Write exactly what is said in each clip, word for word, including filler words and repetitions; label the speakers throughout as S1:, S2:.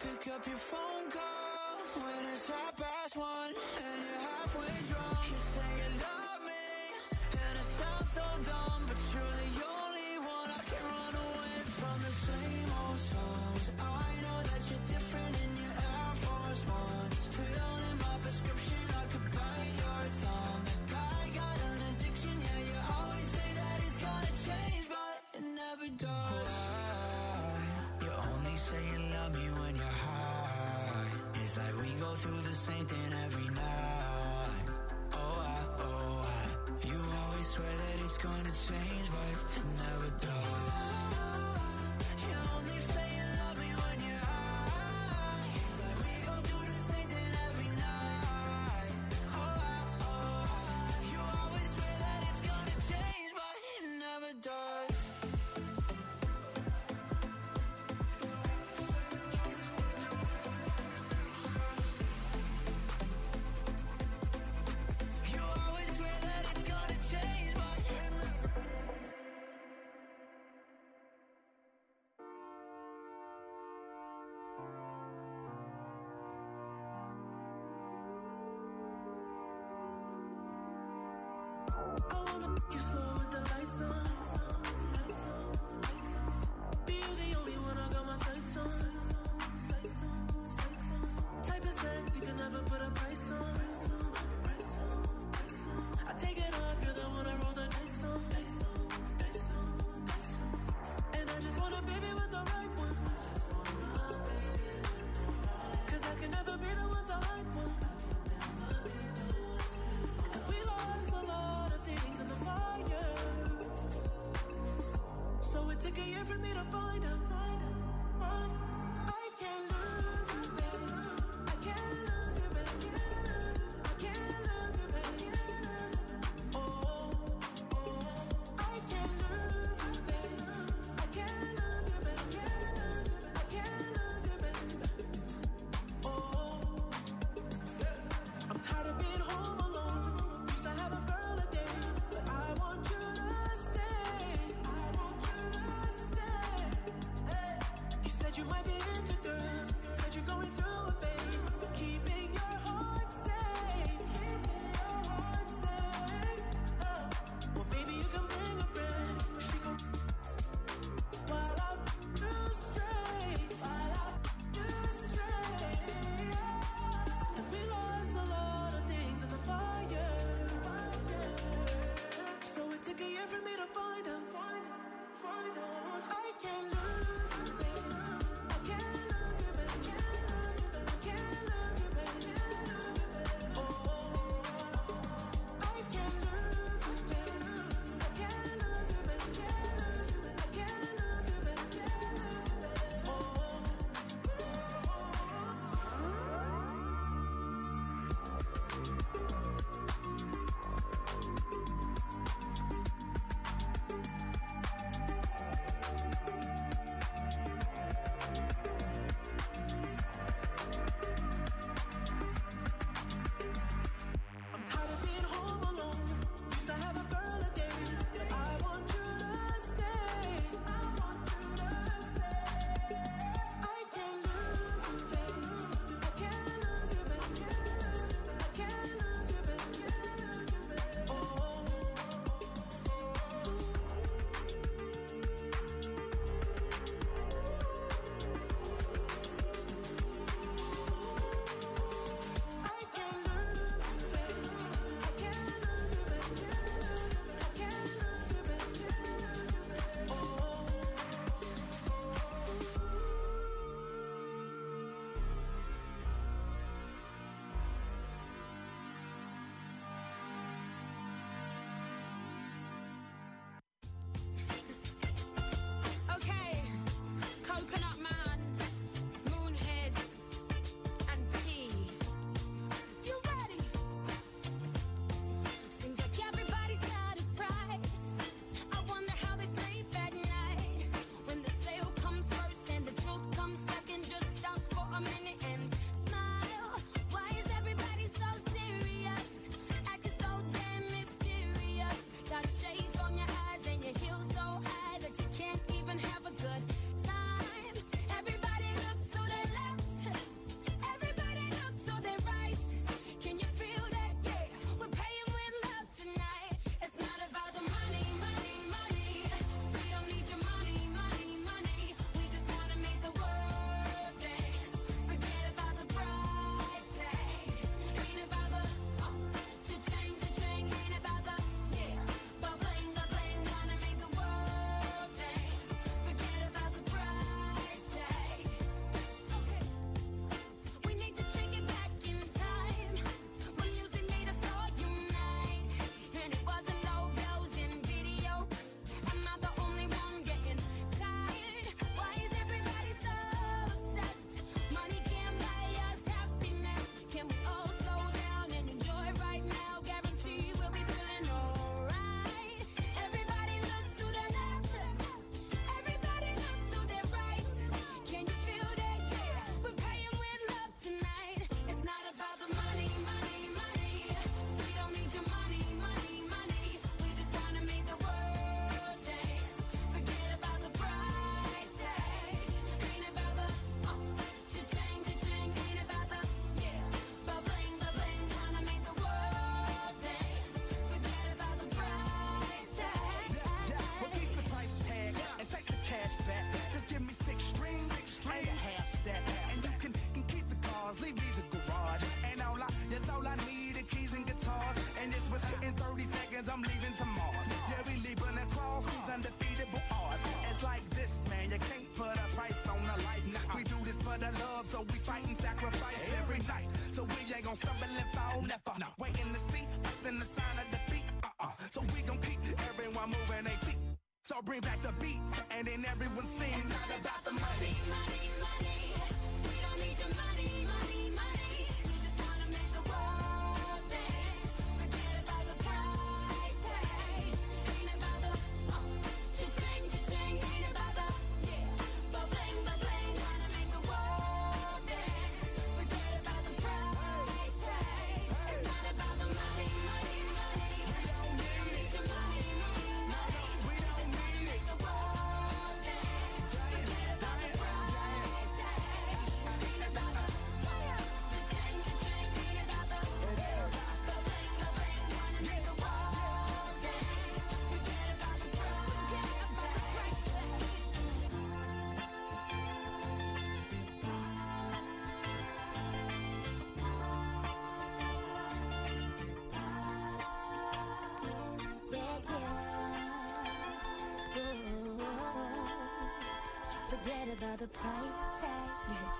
S1: pick up your phone call when it's half past one and you're halfway drunk. You say you love me and it sounds so dumb, but you're the only one I can run away from. The same old songs. I know that you're different in your Air Force Ones. Filling my prescription, I could bite your tongue. I got an addiction, yeah, you always say that it's gonna change, but it never does. Why? You only say you love me when you're high. It's like we go through the same thing every night. Oh, I, oh, I. You always swear that it's gonna change, but it never does. You only say you love me when you're high. It's like we go through the same thing every night. Oh, I, oh, I. You always swear that it's gonna change, but it never does.
S2: Took a year for me to find out, find out, find out. I'm leaving to Mars. Yeah, we leaving across these undefeatable odds. It's like this, man, you can't put a price on a life. Nah, we do this for the love, so we fight and sacrifice every night. So we ain't gonna stumble and fall, never. No. Waiting to see us in the sign of defeat. Uh-uh. So we gon' keep everyone moving their feet. So bring back the beat, and then everyone sings. It's not about the money, money, money. We don't need your money, money, money. We just wanna make the world dance. Forget about the price tag. Ain't about the uh, cha-ching, cha-ching. Ain't about the yeah, ba-bling, ba-bling. Wanna make the world dance. Forget about the price tag. It's not about the money, money, money. We don't need your money, money, money. We just wanna make the world dance. Forget about the price tag. Ain't about the cha-ching, cha-ching. Ain't about the ba-bling, ba-bling. Wanna make the world dance. Forget about the price tag.
S3: Forget about the price tag.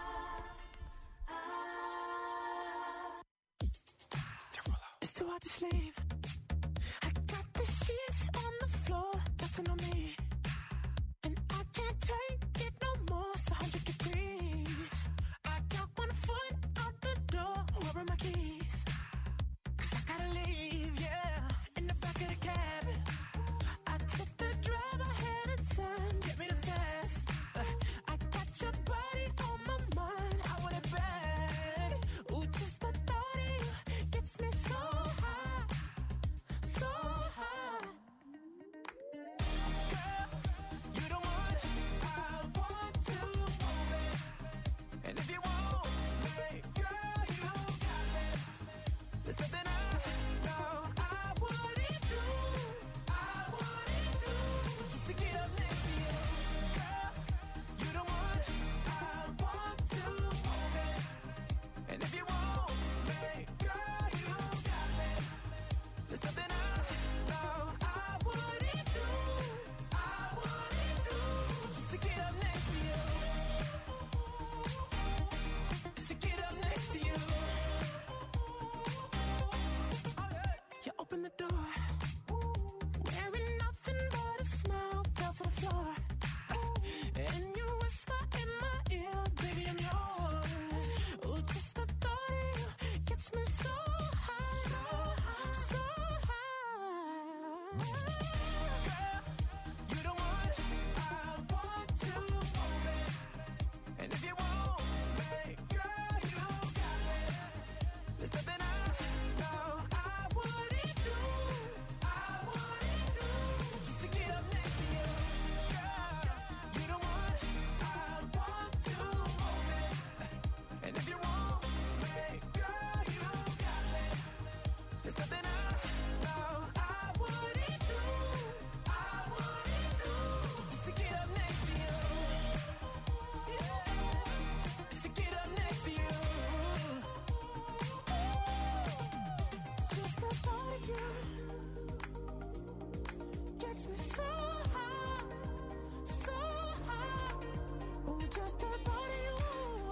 S1: It's too hard to sleep. I got the sheets on the floor, nothing on me. And I can't take it no more, it's one hundred degrees. I got one foot out the door, where are my keys? Cause I gotta leave, yeah, in the back of the cab. I took the drive ahead of time, get me the fast. Uh, I got your body on my mind, I want it bad. Ooh, just the thought of you gets me so high, so high. Girl, you the one I want to hold it. And if you want me, girl, you got it. There's nothing I know I wouldn't do, I wouldn't do, just to get up next to you. Girl, you the one I want to hold it. And if you want me, girl, you got it. There's nothing I know I wouldn't do, I wouldn't do, just to get up next to you. Just to get up next to you. You open the door, wearing nothing but a smile, fell to the floor. And you whisper in my ear, baby, I'm yours. Ooh, just the thought of you gets me so high, so high. Girl, you the one I want to hold it. And if you want me, girl, you got it. There's nothing I know I wouldn't do, I wouldn't do, just to get up next to you. Girl, you the one I want to hold it. And if you want me, girl, you got it. There's nothing I know I wouldn't do, I wouldn't do, just to get up next to you. Yeah, just to get up next to you. Just the thought of you gets me so high, so high. Ooh, just the thought of you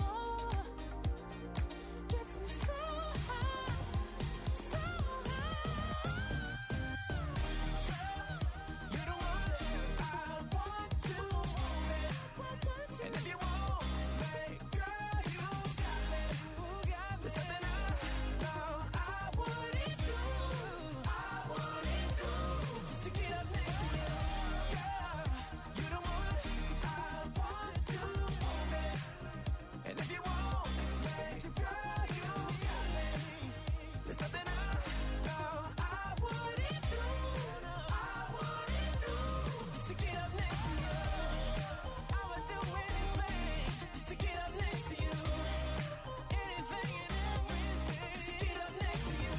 S1: gets me so high, so high. Girl, you're the one I want to hold it. And if you want me, girl, you got it. There's nothing I know I wouldn't do, I wouldn't do, just to get up next to you. Girl, you're the one I want to hold it. And if you want me, girl, you got it. There's nothing I know I wouldn't do, I wouldn't do, just to get up next to you. I would do anything just to get up next to you. Anything and everything just to get up next to you.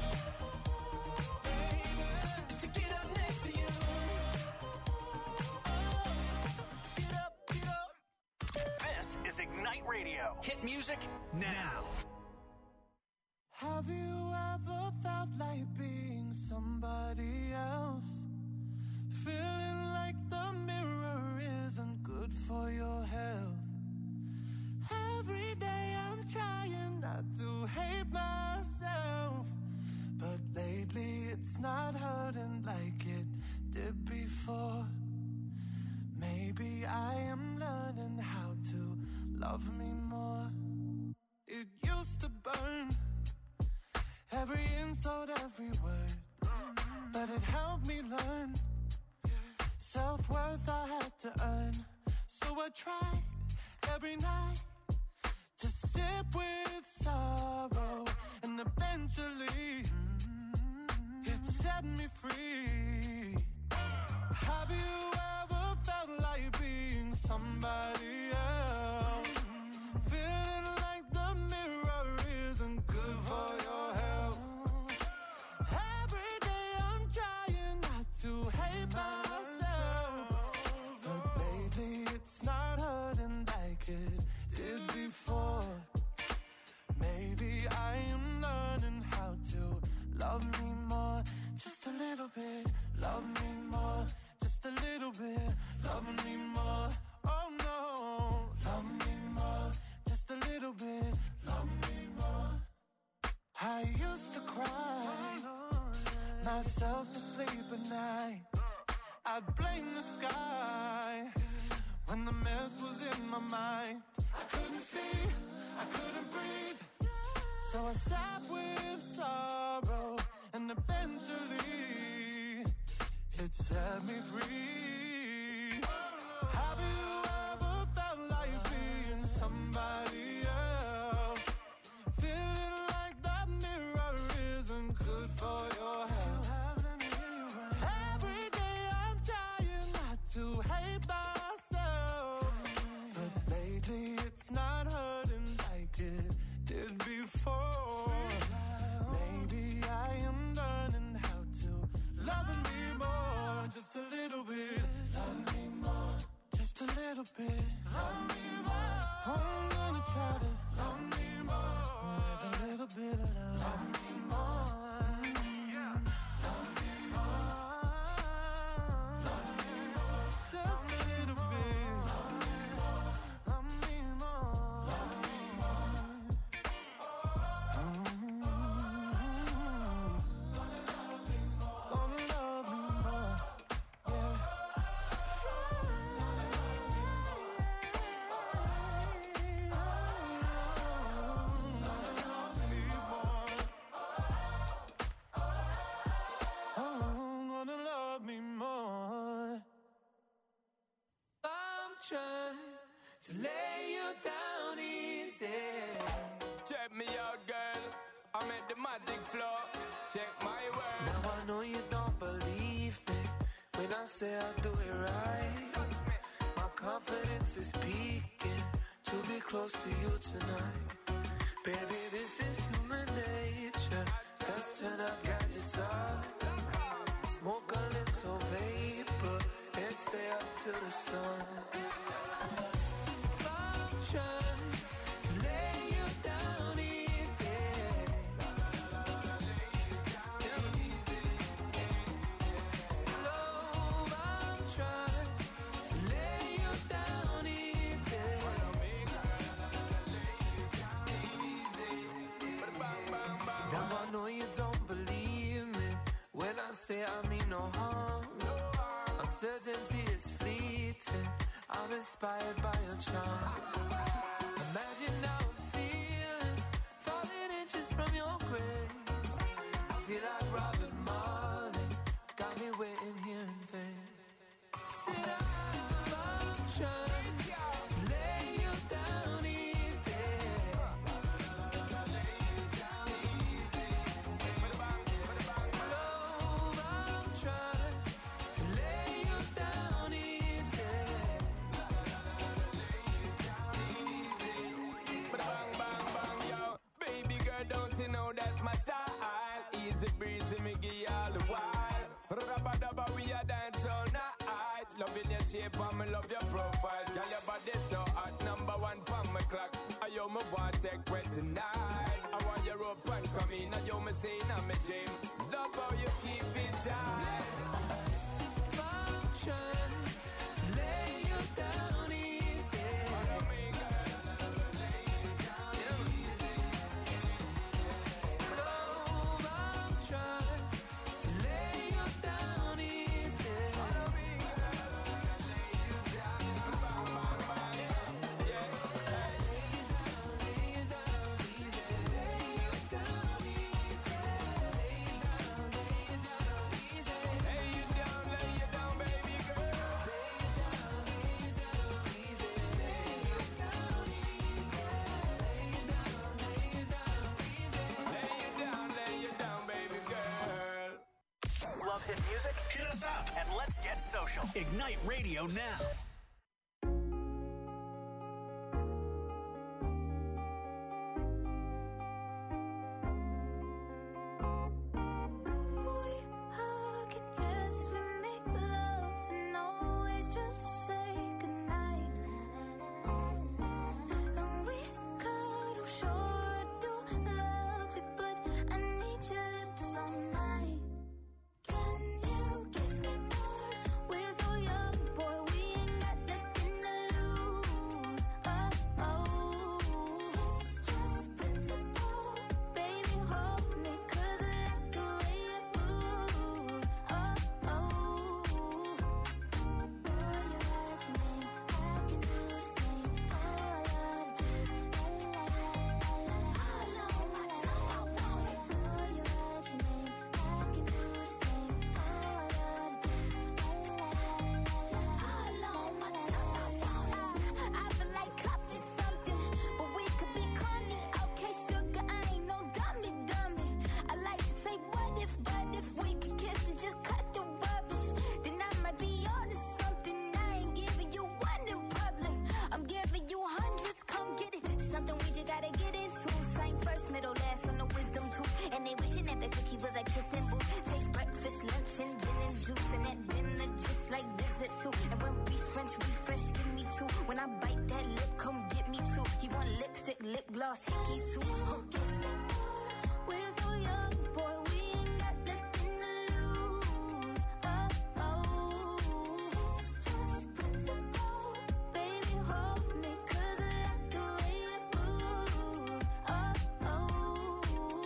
S1: Baby, just to get up next to you. Get up, get up.
S4: This is Ignite Radio. Hit music now.
S1: Have you ever felt like being
S5: somebody else. Feeling like the mirror isn't good for your health. Every day I'm trying not to hate myself, but lately it's not hurting like it did before. Maybe I am learning how to love me more. It used to burn, every insult, every word, but it helped me learn self-worth I had to earn. So I tried every night to sit with sorrow, and eventually it set me free. Have you ever felt like being somebody else? Feeling like the mirror isn't good for your health. Every day I'm trying not to hate myself, but lately it's not hurting like it did before. Maybe I am learning how to love me more. Just a little bit, love me more. Just a little bit, love me more. Oh no, love me more. Just a little bit, love me more. I used to cry myself to sleep at night. I'd blame the sky when the mess was in my mind. I couldn't see, I couldn't breathe, so I sat with sorrow, and eventually it set me free. Have you ever felt like being somebody else? Feeling like that mirror isn't good for your health. Every day I'm trying not to hate myself, but lately it's not hurting like it did before. Maybe I am learning how to love me more. Just a little bit, love me more. Just a little bit, love me more. I'm gonna try to love me more with a little bit of love. Love me more. Yeah. Love me more. Love me more. Just a little bit. Love me more. Love me more. Love me more. Gonna love me more. Gonna love me more. Yeah. Oh, gonna love me more.
S6: I'm trying to lay you down easy.
S7: Check me out, girl. I'm at the magic floor. Check my work.
S6: Now I know you don't believe me when I say I do it right. My confidence is peaking to be close to you tonight. Baby, this is human nature. Let's turn our gadgets off. Smoke a little vapor and stay up till the sun. I'm trying to lay you down easy. Slow, I'm trying to lay you down easy. Now I know you don't believe me when I say I mean no harm. Uncertainty is fleeting. I'm inspired by your charms. Imagine how I'm feeling, falling inches from your grace. I feel like Robin Marley, got me waiting here in vain. Sit up, I'm trying to lay you down easy. Slow, I'm trying to lay you down easy.
S7: Bang, bang, bang, yo. Baby girl, don't you know that's my style? Easy breezy, me give you all the while. Rubba dubba, we a dance all night. Loving your shape and me love your profile. Girl, your body so hot, number one pon my clock. I yo me want take wet tonight. I want you up and come in. And you me say in my dream, love how you keep it tight. I'm trying to lay you down easy. Lay you down easy. Love, I'm trying to lay you down easy. Lay you down, yeah. Lay you down easy. Lay you down easy. Lay you down, lay you down easy. Lay you down, lay you down, baby girl. Lay you down, lay you down easy. Lay you down easy. Lay you down, lay you down easy. Lay you down, lay you down, baby girl.
S4: Love hit music? Hit us up and let's get social. Ignite Radio now.
S3: We hug and yes, we make love and always just say goodnight. And we cuddle, sure I do love it, but I need your lips all night. Can you kiss me more? We're so young, boy, we ain't got nothing to lose. Oh, oh, it's just principle. Baby, hold me, 'cause I like the way you move. Oh, oh, boy, you write your name, I can do the same. Oh, I love the taste, la la la la la. All on my tongue, I want it. Boy, you write your name, I can do the same. Oh, I love the taste, la la la la la. All on my tongue, I want it. I feel like coffee something, but we could be corny. Okay, sugar, I ain't no dummy, dummy. I like to say what if, but if we could kiss and just cut the rubbish, then I might be on to something. I ain't giving you one in public, I'm giving you hundreds. Come get it, something we just gotta get into. Slang first, middle, last on the wisdom tooth. And they wishing that the cookie was a kissing booth. Takes breakfast, lunch, and gin and juice, and at dinner just like visit too. And when we French refresh, give me two. When I bite that lip, come get me two. He want lipstick, lip gloss, hickeys too. Oh, kiss me more. We're so young, boy, we ain't got nothing to lose. Oh, oh, it's just principle. Baby, hold me, 'cause I like the way you move. Oh, oh,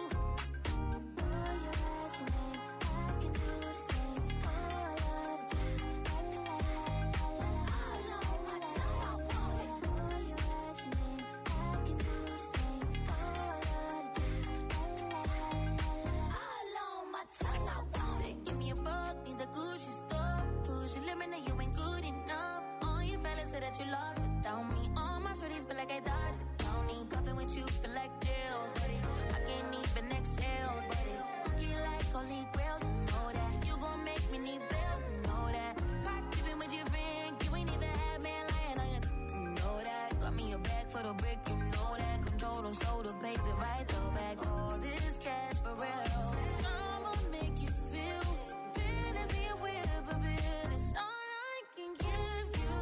S3: boy, you write your name, I can do the same. Oh, I love the taste, la la la la la. All on my tongue, I want it. Boy, you write your name, I can do the same. Oh, I love the taste, la la la la la. All on my tongue, I want it. Give me a buck in the Gucci store. Push your limit, now you ain't good enough. All your fellas say that you lost without me. All my shorties feel like I dodged the county. Coughing with you feel like jail, daddy. I can't even exhale, daddy. Cookie like holy grail, you know that. You gon' make me need bail, you know that. Caught keeping with your friend, you ain't even had man lying on you, you know that. Got me a bag for the brick, you know that. Control them, so the pays it right, though back. All this cash for real. Drama make you feel fantasy and whip a bit. It's all I can give you.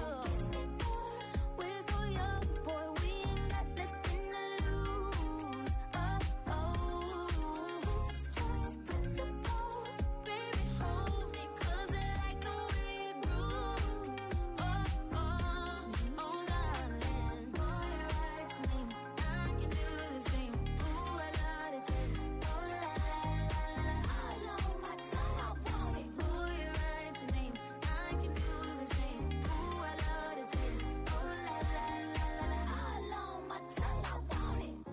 S3: We're so young, boy, we ain't got nothing to lose. Oh, oh, it's just principle. Baby, hold me, 'cause I like the way you groove. Oh, oh, oh, darling. Boy, you write your name, I can do the same. Ooh, I love the taste. Oh, la la la la la. All on my tongue, I want it. Boy, you write your name, I can do the same. Ooh, I love the taste. Oh, la la la la la. All on my tongue, I want it.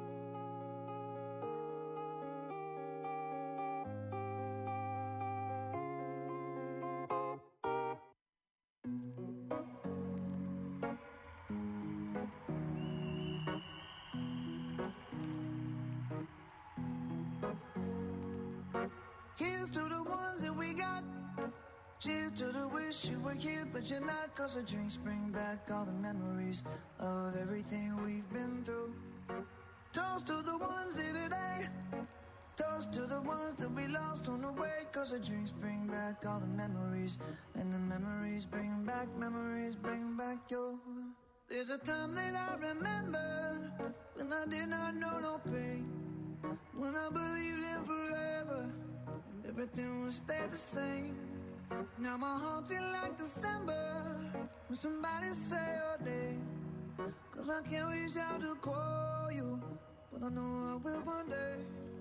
S8: Here's to the ones that we got. Cheers to the wish you were here, but you're not. 'Cause the drinks bring back all the memories of everything we've been through. Toast to the ones here today. Toast to the ones that we lost on the way. 'Cause the drinks bring back all the memories. And the memories bring back, memories bring back your. There's a time that I remember when I did not know no pain. when I believed in forever and everything would stay the same. Now my heart feel like December when somebody say your name. Cause I can't reach out to call you, but I know I will one day.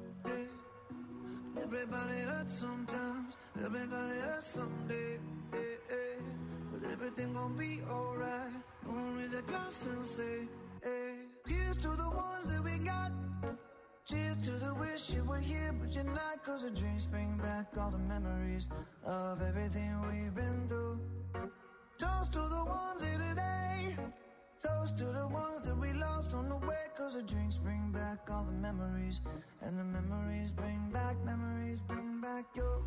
S8: Yeah. Everybody hurts sometimes, everybody hurts someday. Yeah, yeah. But everything gon' be alright. Gonna raise a glass and say, hey. Here's to the ones that we got. Cheers to the wish you were here, but you're not. Cause the drinks bring back all the memories of everything we've been through. Toast to the ones here today. Toast to the ones that we lost on the way. Cause the drinks bring back all the memories. And the memories bring back, memories bring back your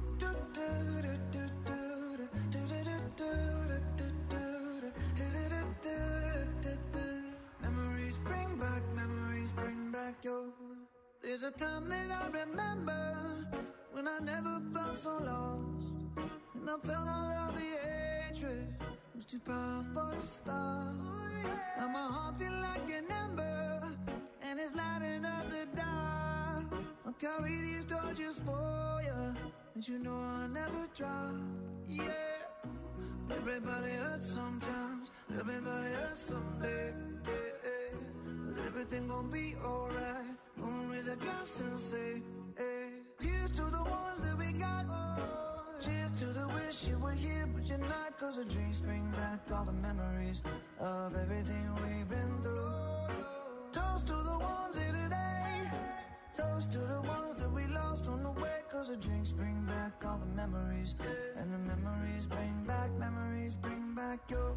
S8: memories bring back, memories bring back your. There's a time that I remember when I never felt so lost, and I felt all of the hatred was too powerful to stop. Now my heart feel like an ember, and it's lighting up the dark. I'll carry these torches for you, and you know I'll never drop. Yeah. Everybody hurts sometimes, everybody hurts someday. Yeah, yeah. But everything gon' be alright. Gonna raise a glass and say, hey. Here's to the ones that we got. Oh, cheers to the wish you were here, but you're not. Cause the drinks bring back all the memories of everything we've been through. Toast to the ones here today. Toast to the ones that we lost on the way. Cause the drinks bring back all the memories. And the memories bring back, memories bring back your.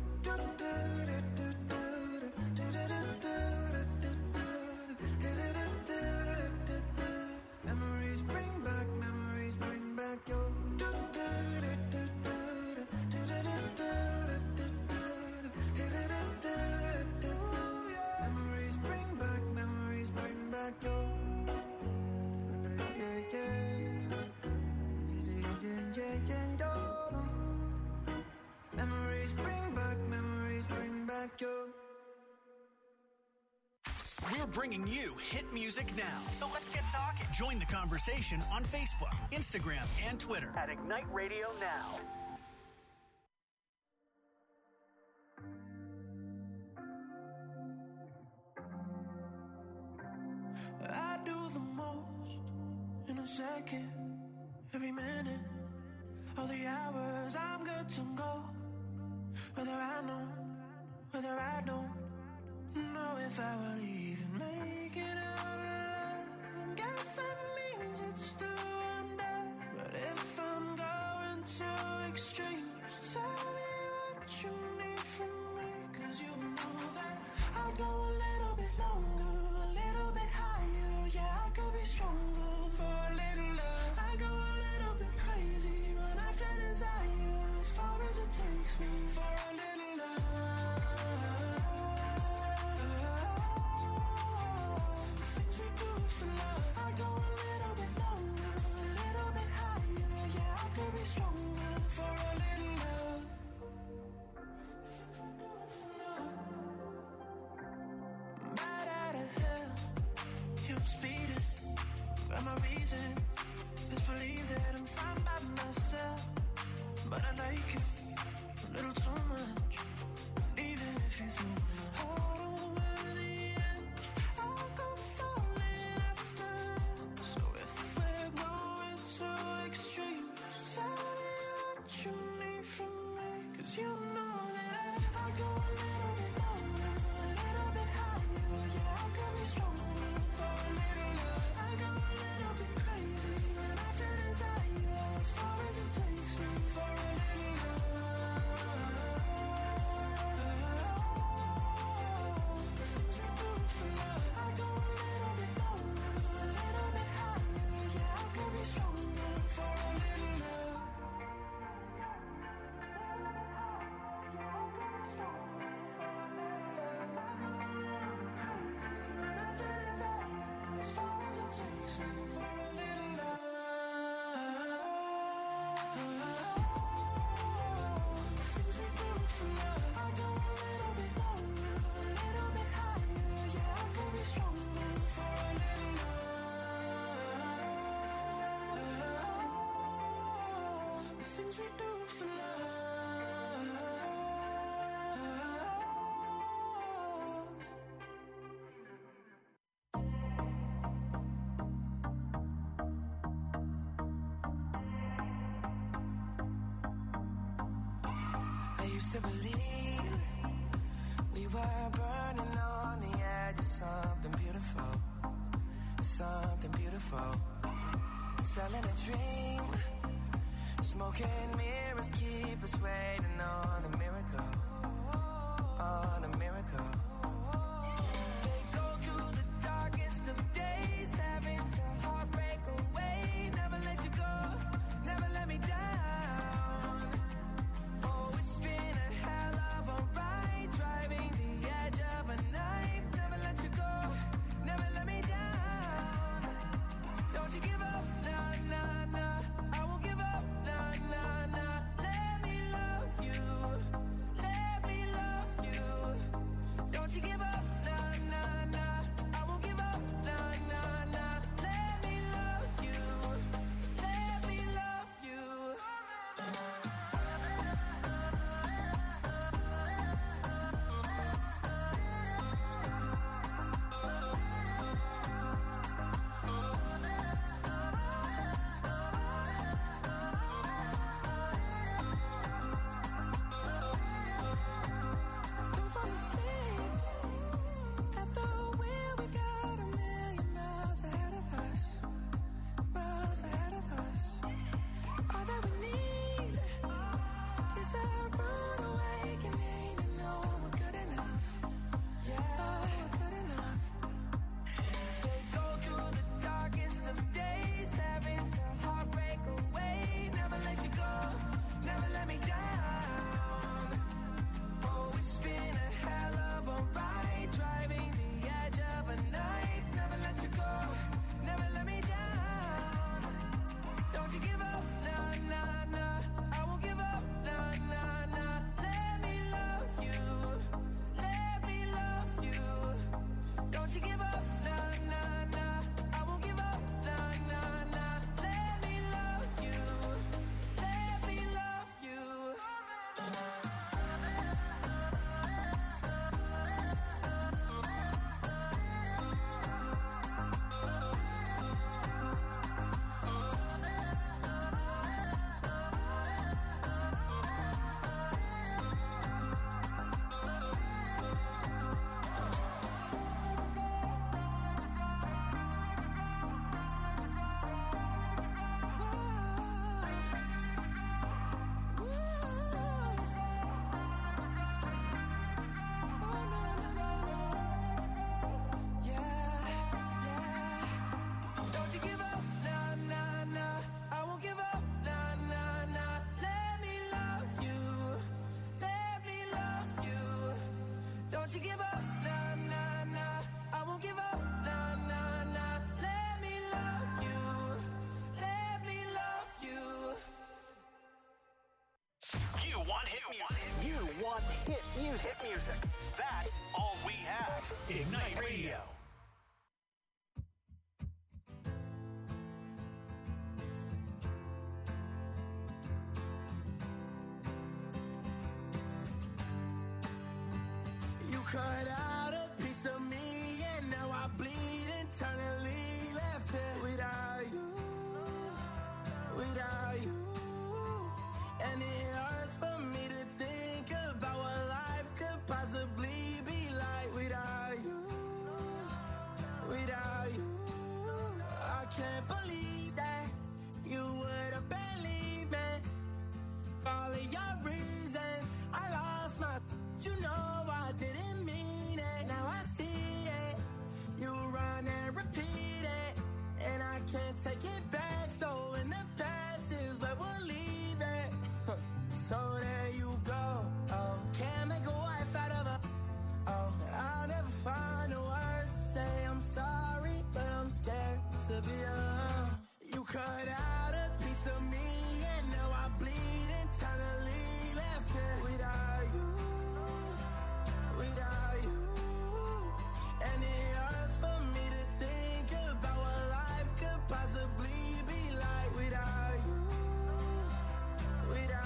S8: Memories bring back, memories bring back your. Memories bring back, memories bring back your. Memories bring back, memories bring back your.
S4: We're bringing you hit music now. So let's get talking. Join the conversation on Facebook, Instagram, and Twitter at Ignite Radio Now.
S5: I do the most in a second, every minute, all the hours I'm good to go. Whether I know, whether I don't know if I will even make it out alive. And guess that means it's still under. But if I'm going to extremes, tell me what you need from me. Cause you know that I'd go a little bit longer, a little bit higher. Yeah, I could be stronger for a little love. I go a little bit crazy when I feel desire, as far as it takes me for a little love.
S2: we do for love.
S8: I used to believe we were burning on the edge of something beautiful, something beautiful. Selling a dream, smoking mirrors keep us waiting on a miracle, on a miracle. Say go through the darkest of days, having to heartbreak away. Never let you go, never let me down. Oh, it's been a hell of a ride, driving the edge of a knife. Never let you go, never let me down. Don't you give up, nah, nah, nah. I won't give up, nah, nah, nah. Let me love you, let me love you. Don't you give up, nah, nah, nah. I won't give up, nah, nah, nah. Let me love you, let me love you. Don't fall asleep at the wheel. We got a million miles ahead of us, miles ahead of us. All that we need is a rude awakening to know we're good enough. Yeah, we're good enough. Say go through the darkest of days, having to heartbreak away. Never let you go, never let me down. Oh, it's been a hell of a ride, driving the edge of a knife. Never let you go, never let me down. Don't you give up, nah, nah, nah. I won't give up, nah, nah, nah. Let me love you, let me love you. Don't you give up, nah, nah, nah. I won't give up, nah, nah, nah. Let me love you, let me love you. Don't you give up, nah, nah, nah. I won't give up, nah, nah, nah. Let me love you, let me love you. Don't you give up, nah, nah, nah. I won't give up, nah, nah, nah. Let me love you, let me love you.
S4: You want hit music. You want hit music. Hit music. That's all we have. Ignite Radio.
S8: You cut out a piece of me, and now I bleed internally. Left here without you, without you. And it hurts for me to think about what life could possibly be like without you, without you. I can't believe that you would have believed me. All of your reasons, I lost my. You know I didn't mean it. Now I see it. You run and repeat it, and I can't take it back. So in the past is where we'll leave it. So there you go. Oh, can't make a wife out of a. Oh, I'll never find the words to say I'm sorry, but I'm scared to be alone. You cut out a piece of me, and now I bleed internally. Left here without you, without you. And it hurts for me to think about what life could possibly be like without you, without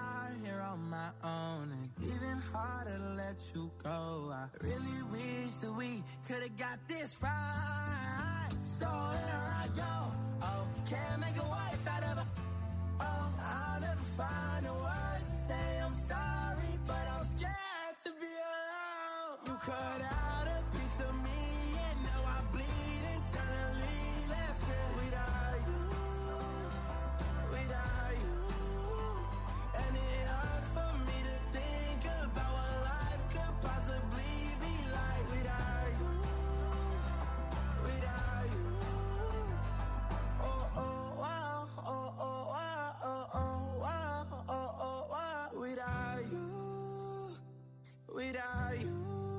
S9: out here on my own, and even harder to let you go. I really wish that we could've got this right. So here I go. Oh, can't make a wife out of a. Oh, I'll never find the words to say I'm sorry, but I'm scared to be alone. You cut out a piece of me, and now I bleed internally. Left here without you, without you. And it hurts for me to think about what life could possibly be like without you, without you. Oh, oh, wow, oh, oh, wow, oh, oh, wow, oh, oh, wow. Without you, without you.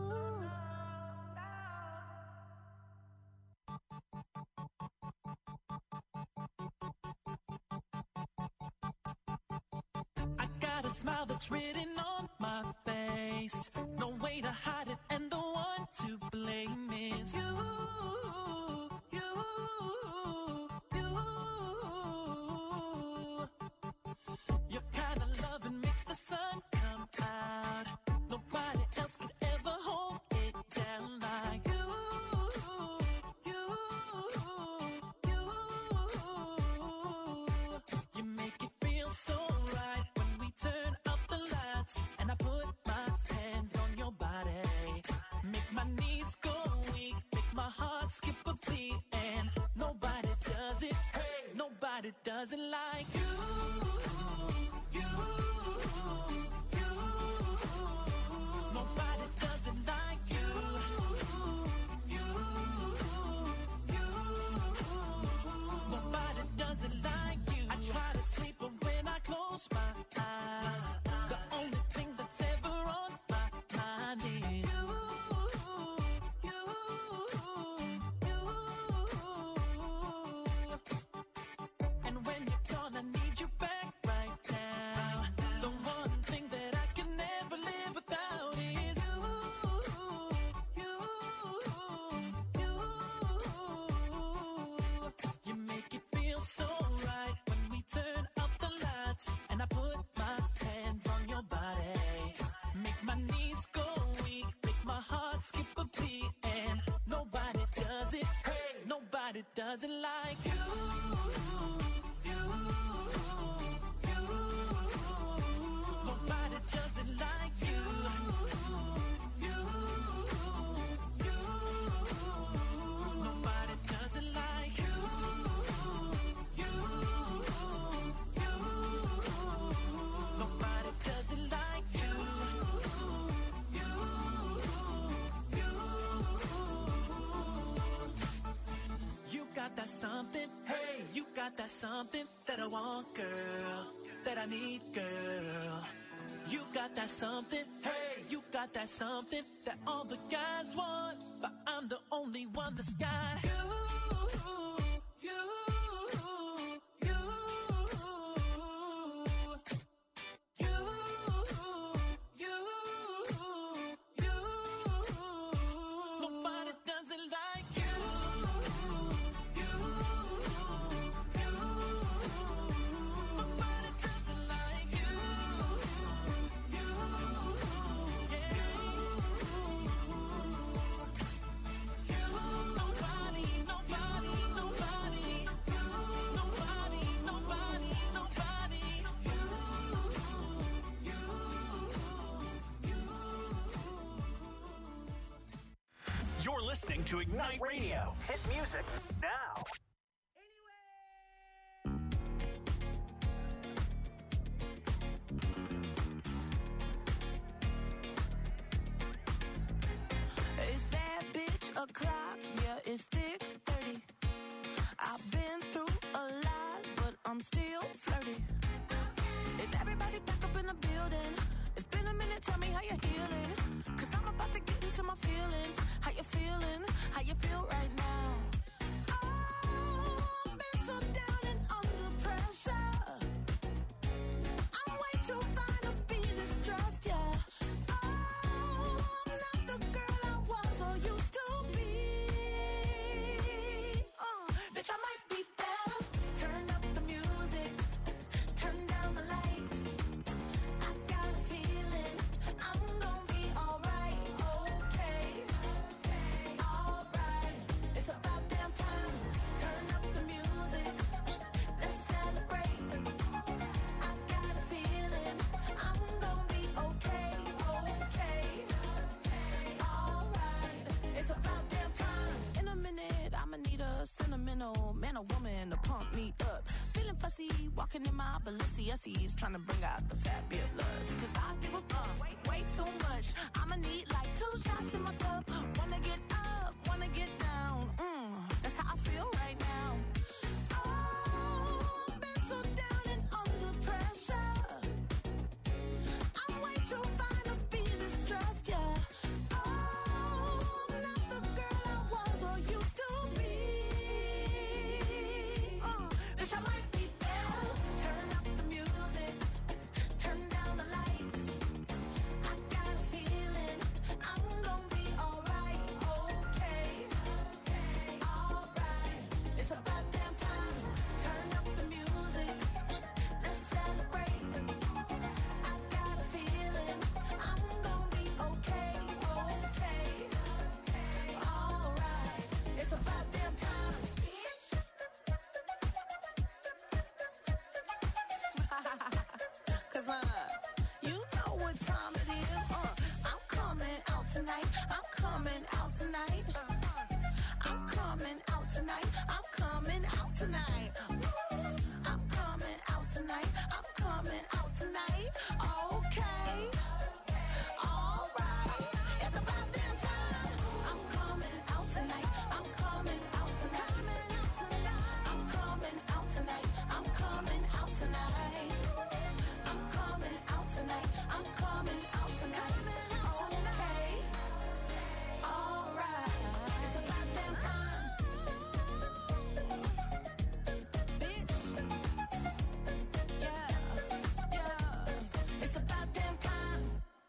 S10: I got a smile that's written on my face. No way to hide it, and the one to blame is you. You, you. Your kind of loving makes the sun come out. Nobody else could ever hold it down like you. You, you. You make it feel so right when we turn up the lights and I put my hands on your body. Make my knees go weak, make my heart skip a beat, and nobody does it. Hey, nobody does it like you. You, you. Nobody does it like you. You, you. Nobody does it like you. I try to sleep, but when I close my eyes, the only thing that's ever on my mind is you, you, you. And when you're gone, I need you back right now. The one thing that I can never live without is you, you, you. You make it feel so right when we turn up the lights and I put my hands on your body. Make my knees go weak, make my heart skip a beat, and nobody does it. Hey, nobody does it like you. You, you. Nobody does it like you. You, you. Nobody does it like you. You, you. Nobody does it like you. You, you. You got that something, hey, you got that something that I want, girl, that I need, girl. You got that something, hey, you got that something that all the guys want, but I'm the only one that's got you. You, you, you, you, you. Nobody does it like you. You, you. Nobody does it like you. You, yeah. You, nobody, nobody, nobody. You, nobody, nobody, nobody. You, you, you.
S4: You're listening to Ignite Radio. Hit music now.
S8: It's that bitch o'clock, yeah, it's thick thirty. I've been through a lot, but I'm still flirty. Is everybody back up in the building? It's been a minute, tell me how you're healing. Cause I'm about to get into my feelings. How you feeling? How you feel right now? Oh, I've been so down and under pressure. I'm way too fine to be distressed, yeah. Oh, I'm not the girl I was or used to be. Uh, bitch, I might be better. Turn up the music, turn down the lights.
S11: S E's trying to bring out the fabulous. Cause I give a fuck way, way too much. I'ma need like two shots in my cup. Wanna get up, wanna get down. Mm, that's how I feel right now. Oh, I've been so down and under pressure. I'm way too fine to be distressed, yeah. Oh, I'm not the girl I was or used to be. Uh, bitch, I might be better. Turn up the music, turn down the lights. I got a feeling I'm gonna be alright, okay, alright. It's about damn time. Turn up the music, let's celebrate. I got a feeling I'm gonna be okay, okay, alright. It's about damn time. Cause uh, you know what time it is. Uh, I'm coming out tonight. I'm coming out tonight. I'm coming out tonight. I'm coming out tonight. I'm coming out tonight. I'm coming out tonight. Okay. Alright. It's about damn time. I'm coming out tonight. I'm coming out tonight. I'm coming out tonight. I'm coming out tonight. I'm coming out tonight. I'm coming out tonight. Okay. Alright. It's about damn time. Bitch. Yeah. Yeah. It's about damn time.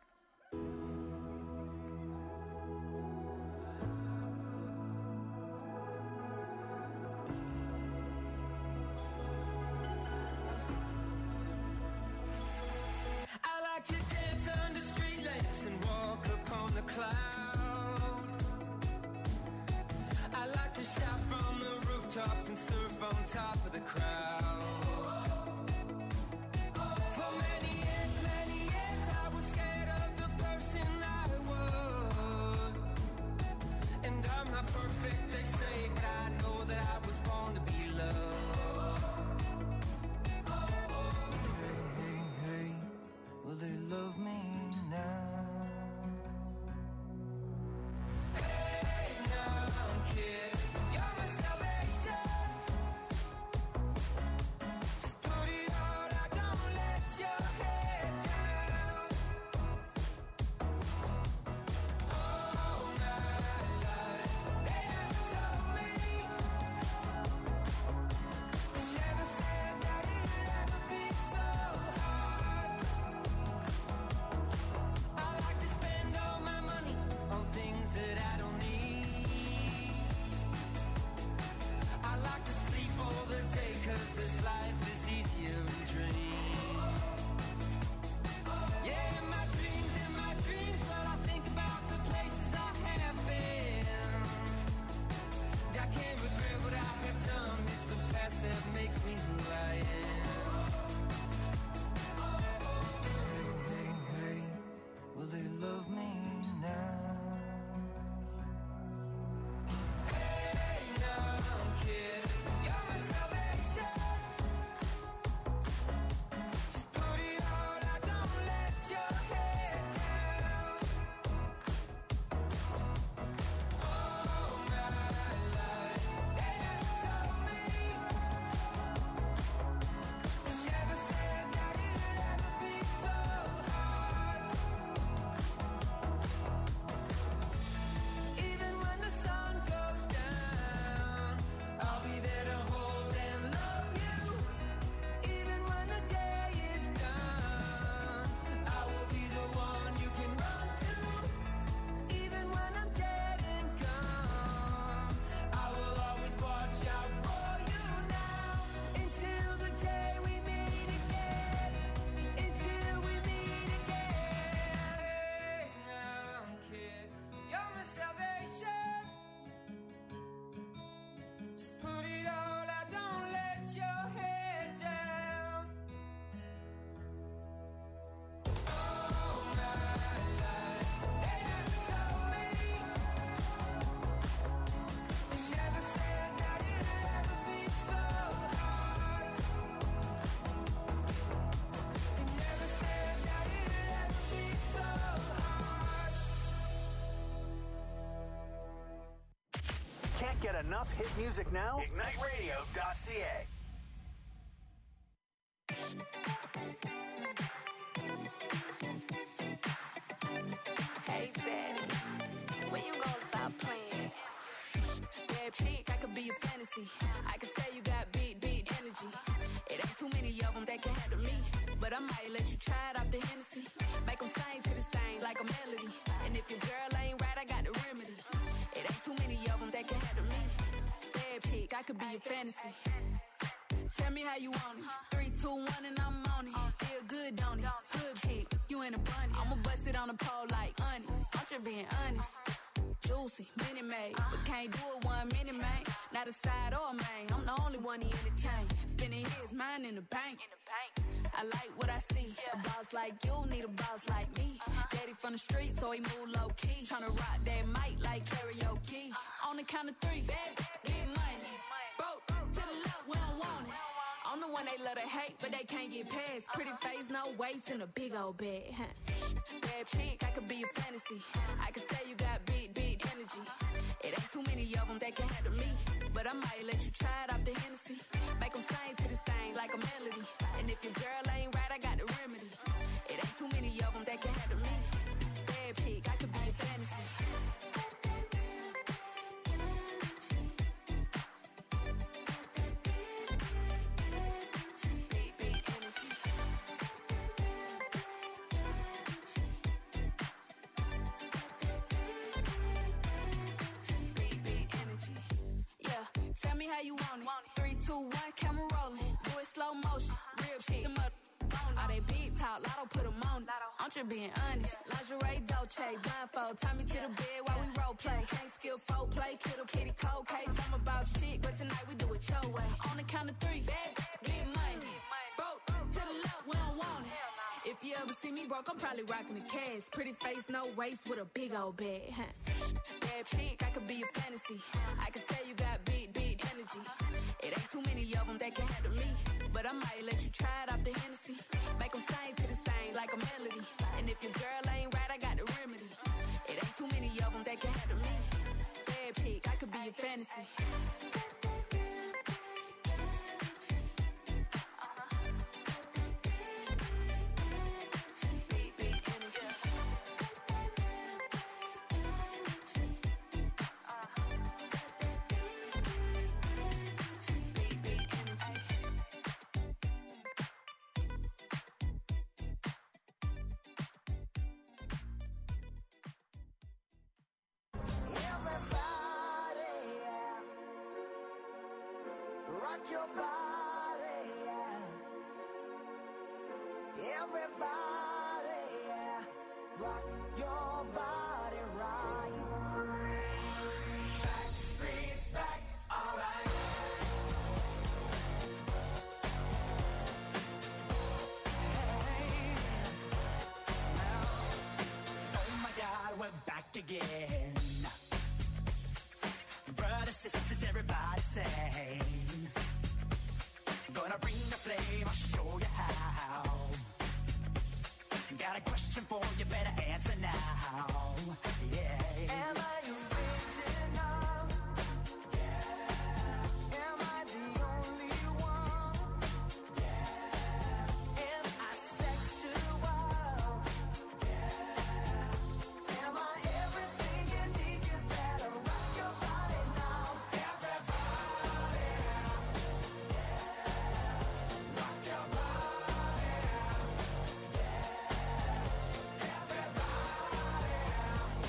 S6: I like to dance under street lamps and walk upon the clouds. I like to shout from the rooftops and surf on top of the crowd. For many years, many years, I was scared of the person I was. And I'm not perfect, they say, but I know that I was born to be loved. Hey, hey, hey, will they love me now? Hey, now I'm kidding, you're my salvation.
S4: enough hit music now? ignite radio dot c a.
S12: Hey, Daddy, when you gonna stop playing? Bad chick, I could be a fantasy. I could tell you got big, big energy. It ain't too many of them that can handle me. But I might let you try it off the Hennessy. Make them sing to this thing like a melody. And if your girl ain't right, I got the remedy. It ain't too many of them that can handle me. Bad chick, I could be a fantasy. Tell me how you want it. Three, two, one, and I'm on it. Feel good, don't it? Hood chick, you in a bunny. I'ma bust it on the pole like honest. I'm just being honest. Juicy, mini made, but can't do it one minute, man. Not a side or a main. I'm the only one he entertain. Spending his mind in the bank. I like what I see. A boss like you need a boss like me. Daddy from the street, so he move low key. Tryna rock that mic like karaoke. On the count of three, bad, get money. Broke to the left, we don't want it. I'm the one they love to hate, but they can't get past. Pretty face, no waist, and a big old bag. Huh? Bad chick, I could be a fantasy. I could tell you got big, big energy. It ain't too many of them that can handle me. But I might let you try it off the Hennessy. Make them sing to this thing like a melody. And if your girl ain't right, I got the remedy. It ain't too many of them that can handle me. Bad chick, I could be a fantasy. Tell me how you want it. Three, two, one, camera rolling. Do it slow motion. Real shit. Them up on all they big talk. Lotto put them on it. I'm just being honest. Lingerie, Dolce, blindfold. Tie me to the bed while we role play. Can't skill folk play. Kiddo, kitty, cold case. I'm about shit, but tonight we do it your way. On the count of three, bad, get money. Broke to the left, we don't want it. If you ever see me broke, I'm probably rocking a cash. Pretty face, no waist, with a big old bag. Huh? Bad chick, I could be a fantasy. I could tell you got big, big energy. It ain't too many of them that can handle me. But I might let you try it off the Hennessy. Make them sing to this thing like a melody. And if your girl ain't right, I got the remedy. It ain't too many of them that can handle me. Bad chick, I could be a fantasy.
S8: Rock your body, yeah. Everybody, yeah. Rock your body right. Back streets back, alright. Hey, now, oh my God, we're back again. Brothers, sisters, everybody say. Gonna bring the flame, I'll show you how. Got a question for you, better answer now. Yeah. Am I original? Yeah. Am I the only one? Yeah. Am I sexual? Yeah. Am I everything you need? You better rock your body now. Everybody. Rock your body. Everybody.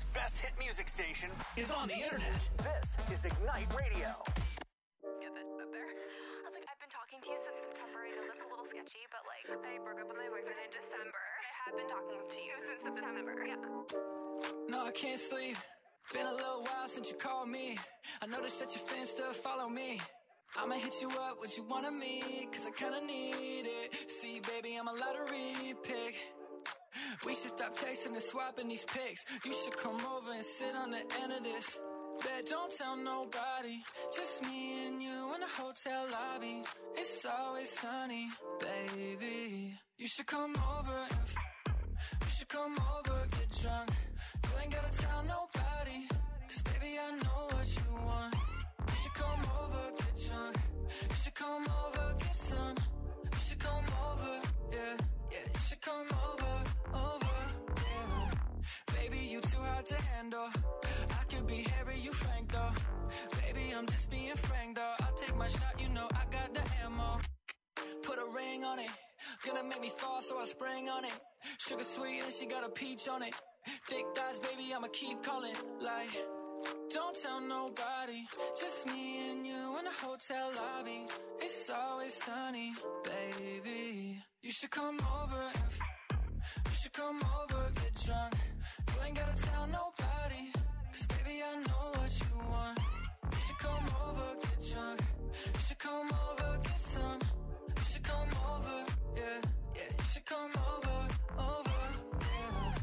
S4: Toronto's best hit music station is on the internet. This is Ignite Radio.
S12: Get that up there. I was like, I've been talking to you since September. I know that's a little sketchy, but like, I broke up with my boyfriend in December. I have been talking to you since September. Yeah.
S6: No, I can't sleep. Been a little while since you called me. I noticed that your fans still follow me. I'ma hit you up, what you wanna meet, cause I kinda need it. See, baby, I'm a lottery pick. We should stop texting and swapping these pics. You should come over and sit on the end of this. Bet don't tell nobody, just me and you in the hotel lobby. It's always sunny, baby. You should come over, if, you should come over, get drunk. You ain't gotta tell nobody, cause baby I know what you want. You should come over, get drunk. You should come over, get some. You should come over, yeah, yeah. You should come over, over, yeah. Baby, you too hard to handle. I could be Harry, you Frank though. Baby, I'm just being frank though. I'll take my shot, you know I got the ammo. Put a ring on it. Gonna make me fall, so I spring on it. Sugar sweet and she got a peach on it. Thick thighs, baby, I'ma keep calling. Like, don't tell nobody, just me and you in the hotel lobby. It's always sunny, baby. You should come over, if, you should come over, get drunk. You ain't gotta tell nobody, cause baby I know what you want. You should come over, get drunk. You should come over, get some. You should come over, yeah, yeah. You should come over, over, yeah.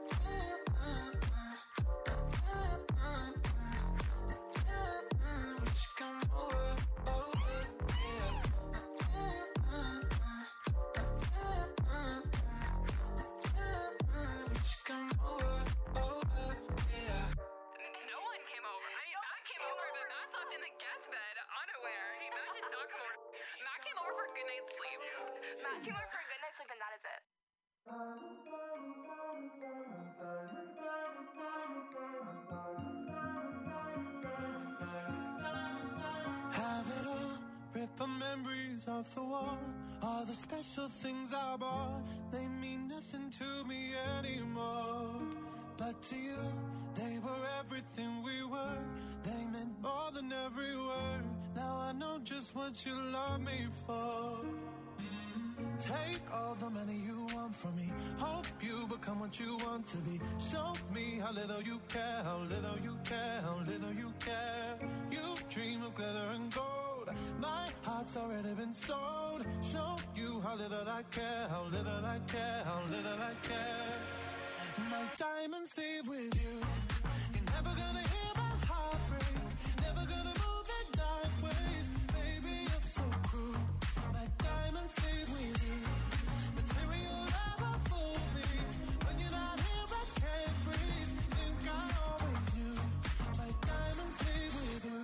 S6: You should come over, over, yeah. You should come over, over, yeah.
S12: No one came over. I mean, Matt came over, but Matt slept in the guest bed, unaware. He, Matt did not come over. Matt came over for a good night's sleep. Matt came over for a good night's sleep, and that is it.
S5: Have it all, rip our memories off the wall. All the special things I bought, they mean nothing to me anymore. But to you, they were everything we were. They meant more than every word. Now I know just what you love me for. Mm. Take all the money you want from me. Hope you become what you want to be. Show me how little you care, how little you care, how little you care. You dream of glitter and gold. My heart's already been sold. Show you how little I care, how little I care, how little I care. My diamonds leave with you. You're never gonna hear my heart break. Never gonna move in dark ways. Baby, you're so cruel. My diamonds leave with you. Material never fool me. When you're not here, I can't breathe. Think I always knew. My diamonds leave with you.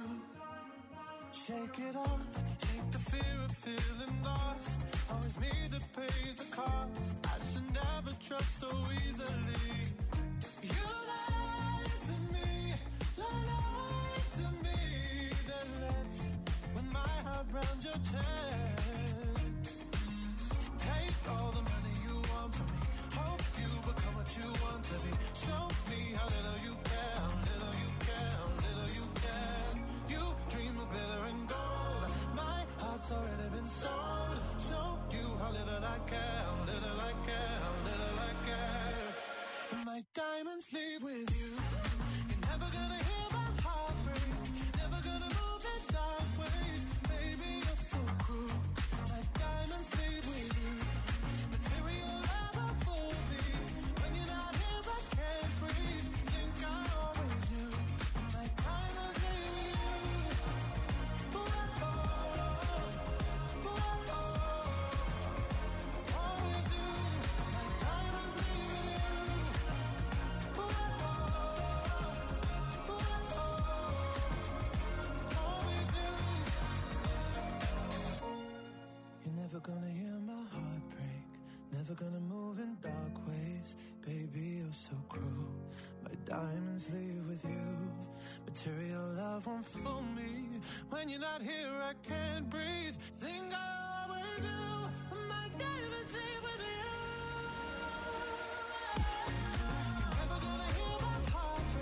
S5: Shake it off. Shake the fear of feeling lost. Always me that pays the cost. I should never trust so easily. You lied to me, lied to me. Then left with my heart round your chest. Take all the money you want from me. Hope you become what you want to be. Show me how little you care, how little you care, how little you care. You dream of glitter and gold. My heart's already been sold. Show you how little I care, how little I care, how little I care. My diamonds leave with you. You're never gonna hear my heart break. Never gonna move in dark ways. Baby, you're so cruel. My diamonds leave with you. Material never fool me. When you're not here, I can't breathe. Think I always knew. My diamonds leave with you. Ooh, oh, ooh, oh, always knew. My diamonds leave with you. Ooh, oh, ooh, oh, always knew. You're never gonna hear my heart break. Never gonna move in dark ways. Baby, you're so cruel. My diamonds leave with you. Material love won't fool me. When you're not here, I can't breathe. Think I always do. My diamonds leave with you. You're never gonna hear my heart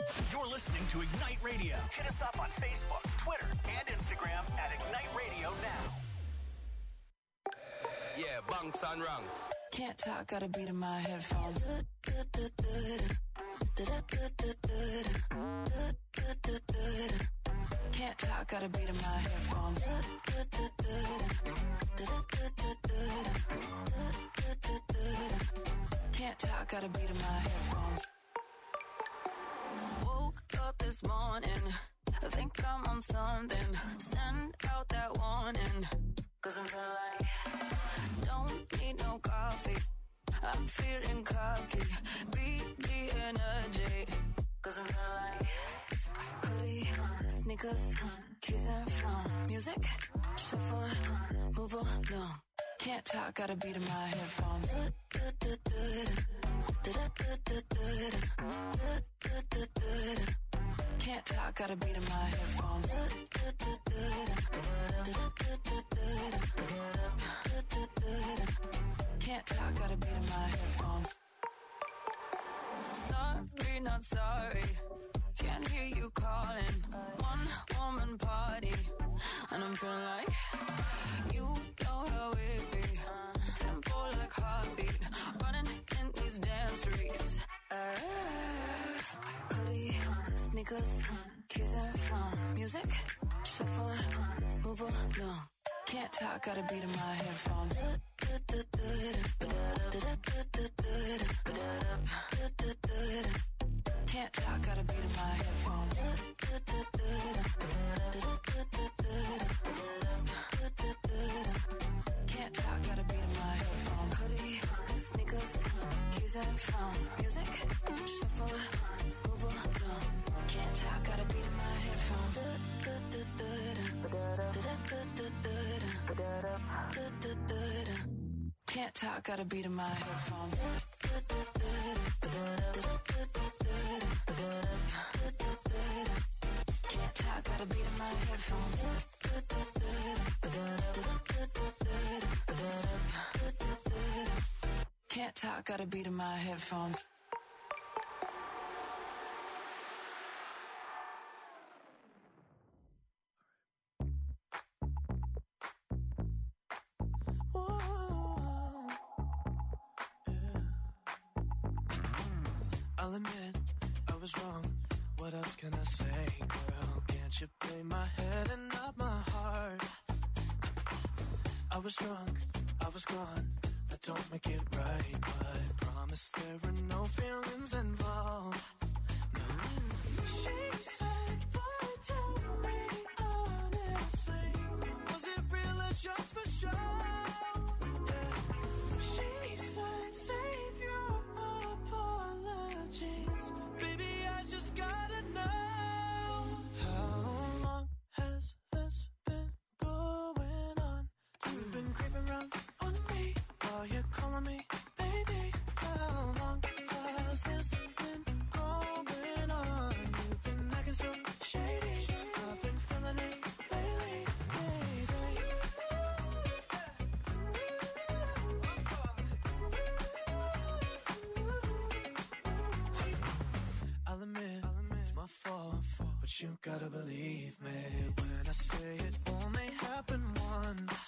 S4: You're listening to Ignite Radio. Hit us up on Facebook, Twitter, and Instagram at Ignite Radio Now.
S13: Yeah, bunks and ranks.
S11: Can't talk, got a beat in my headphones. Can't talk, got a beat in my headphones. Can't talk, got a beat in my headphones. Woke up this morning, I think I'm on something. Send out that warning, cause I'm feeling like don't need no coffee. I'm feeling cocky, beat the energy, cause I'm feeling like hoodie, sneakers, keys and phone. Music, shuffle, move along. Can't talk, got a beat in my headphones. Can't talk, got a beat in my headphones. Can't talk, got a beat in my headphones. Sorry, not sorry. Can't hear you calling. One woman party, and I'm feeling like you know how it be. Tempo like heartbeat, running in these damn streets. Uh, hoodie, sneakers, keys and phone. Music, shuffle, move along. Can't talk, got a beat in my headphones. Can't talk, got a beat in my headphones. Can't talk, got a beat in my headphones. Hoodie, sneakers, keys and phone. Music, shuffle, move along. Can't talk, got a beat in my headphones. Can't talk, got a beat in my headphones. Can't talk, got a beat in my headphones. Can't talk, got a beat in my headphones.
S6: I'll admit I was wrong. What else can I say, girl? Can't you play my head and not my heart? I was drunk, I was gone. That don't make it right, but promise there were no feelings involved. No. She said, boy, tell me honestly, was it real or just for show? Yeah. She said, save your apologies. Baby, I just gotta know. How long has this been going on? You've been creeping around on me while you're calling me baby. How long has this been going on? You've been acting so shady. I've been feeling it lately, baby. I'll admit, it's my fault, but you gotta believe me when I say it only happened once.